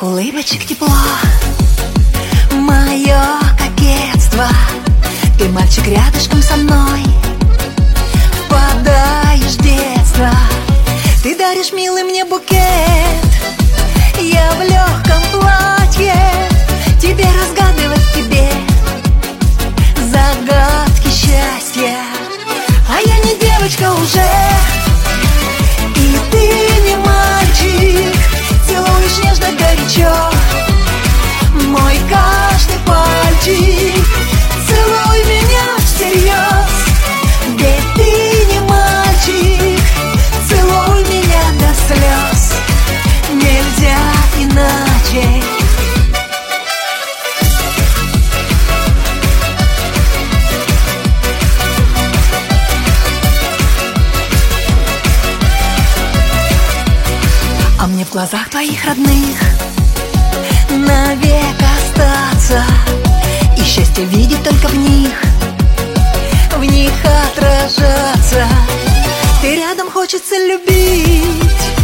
Твоих улыбочек тепло, мое кокетство. Ты мальчик рядышком со мной, впадаешь в детство. Ты даришь, милый, мне букет. Я в легком платье тебе разгадывать, тебе загадки счастья. А я не девочка уже, и ты не мальчик. Целуешь нежно, горячо мой каждый пальчик. Целуй меня всерьез, ведь ты не мальчик. Целуй меня до слез, нельзя иначе. А мне в глазах твоих родных навек остаться, и счастье видеть только в них отражаться. Ты рядом, хочется любить.